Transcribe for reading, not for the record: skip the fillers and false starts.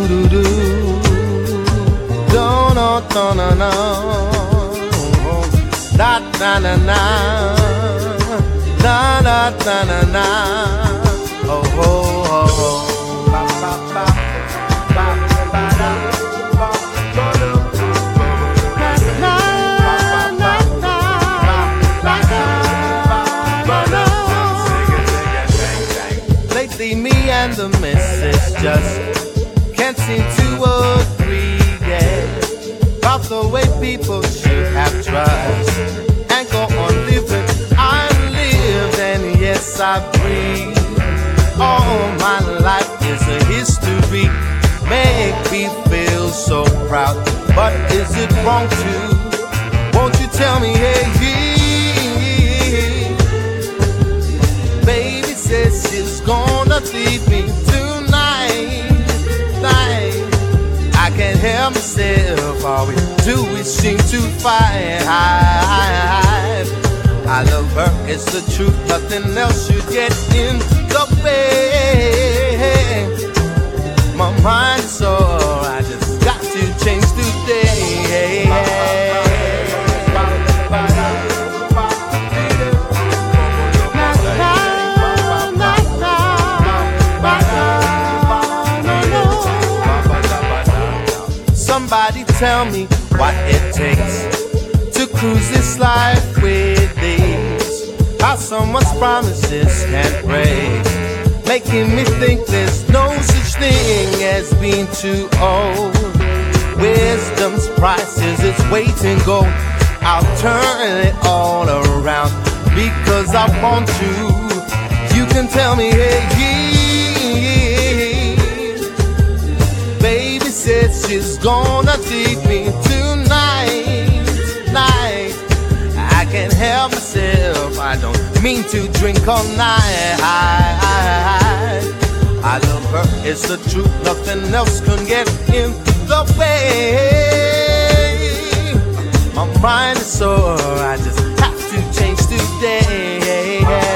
do. No, no, no, no, no. Na na na na. Na na na na na. Oh oh oh oh. Ba ba ba. Ba ba da. Ba ba da. Na na na. Ba ba da. Lately, me and the missus just can't seem to agree yet about the way people should have trust and go on living. I lived and yes, I breathe. All my life is a history. Make me feel so proud. But is it wrong to? Won't you tell me, hey, baby says she's gonna leave me tonight. I can't help myself. All we do is seem to fight. I love her, it's the truth. Nothing else should get in the way. My mind is sore. I just got to change today. Somebody tell me what it takes to cruise this life with ease. How someone's promises can't break, making me think there's no such thing as being too old. Wisdom's price is its weight in gold. I'll turn it all around because I want you. You can tell me, hey, baby said she's gonna leave me tonight. I can't help myself. I don't mean to drink all night. I love her, it's the truth. Nothing else can get in the way. My mind is sore. I just have to change today.